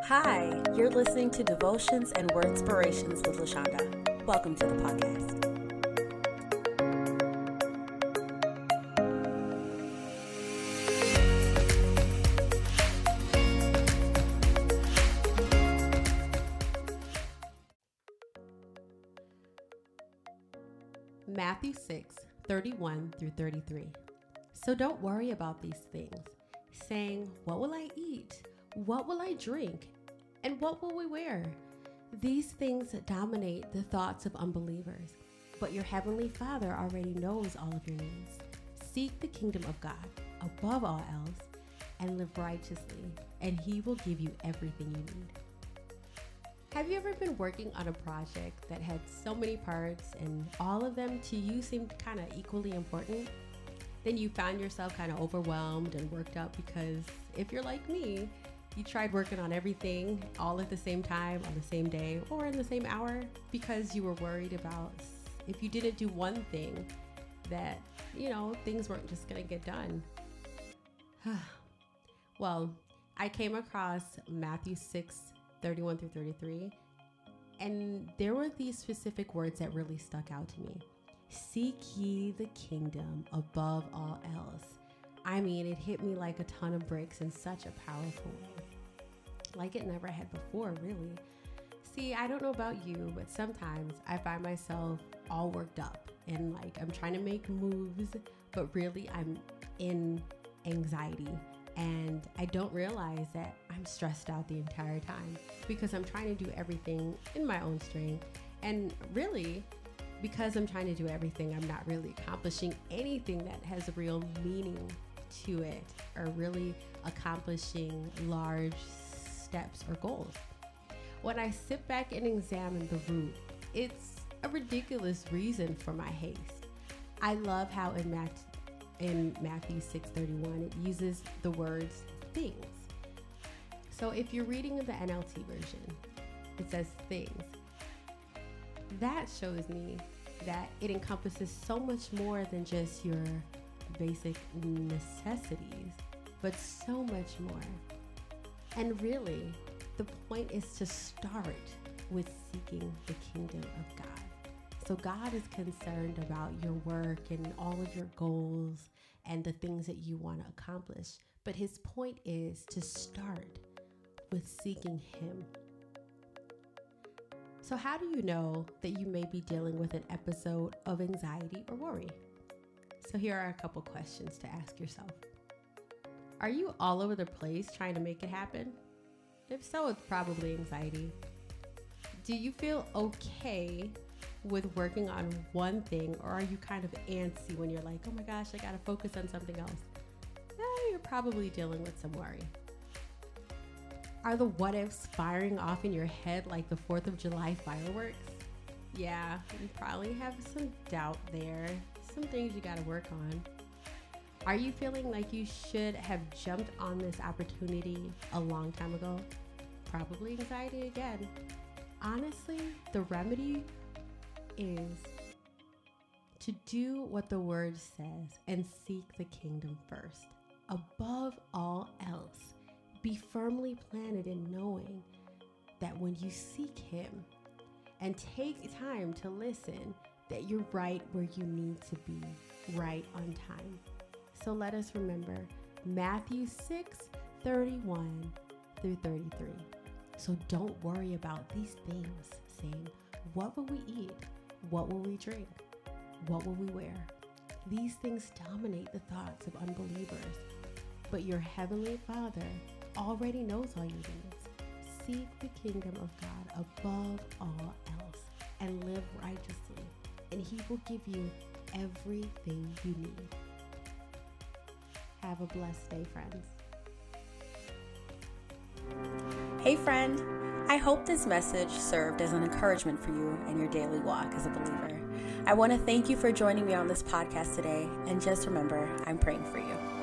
Hi, you're listening to Devotions and Word Inspirations with LaShonda. Welcome to the podcast. Matthew 6:31-33. So don't worry about these things, saying, what will I eat? What will I drink? And what will we wear? These things dominate the thoughts of unbelievers, but your heavenly Father already knows all of your needs. Seek the kingdom of God above all else and live righteously, and He will give you everything you need. Have you ever been working on a project that had so many parts and all of them to you seemed kind of equally important? Then you found yourself kind of overwhelmed and worked up because if you're like me, you tried working on everything all at the same time, on the same day, or in the same hour because you were worried about if you didn't do one thing that, things weren't just going to get done. Well, I came across Matthew 6:31-33, and there were these specific words that really stuck out to me. Seek ye the kingdom above all else. I mean, it hit me like a ton of bricks in such a powerful way. Like it never had before, really. See, I don't know about you, but sometimes I find myself all worked up and like I'm trying to make moves, but really I'm in anxiety. And I don't realize that I'm stressed out the entire time because I'm trying to do everything in my own strength. And really, because I'm trying to do everything, I'm not really accomplishing anything that has a real meaning to it or really accomplishing large steps or goals. When I sit back and examine the root, it's a ridiculous reason for my haste. I love how in Matthew 6:31, it uses the words things. So if you're reading the NLT version, it says things. That shows me that it encompasses so much more than just your basic necessities, but so much more. And really, the point is to start with seeking the kingdom of God. So God is concerned about your work and all of your goals and the things that you want to accomplish. But His point is to start with seeking Him. So how do you know that you may be dealing with an episode of anxiety or worry? So here are a couple questions to ask yourself. Are you all over the place trying to make it happen? If so, it's probably anxiety. Do you feel okay with working on one thing, or are you kind of antsy when you're like, oh my gosh, I gotta focus on something else? You're probably dealing with some worry. Are the what ifs firing off in your head like the 4th of July fireworks? Yeah, you probably have some doubt there, some things you gotta work on. Are you feeling like you should have jumped on this opportunity a long time ago? Probably anxiety again. Honestly, the remedy is to do what the word says and seek the kingdom first. Above all else, be firmly planted in knowing that when you seek Him and take time to listen, that you're right where you need to be, right on time. So let us remember Matthew 6:31-33. So don't worry about these things, saying, what will we eat? What will we drink? What will we wear? These things dominate the thoughts of unbelievers, but your heavenly Father already knows all your needs. Seek the kingdom of God above all else and live righteously, and He will give you everything you need. Have a blessed day, friends. Hey friend, I hope this message served as an encouragement for you in your daily walk as a believer. I want to thank you for joining me on this podcast today, and just remember, I'm praying for you.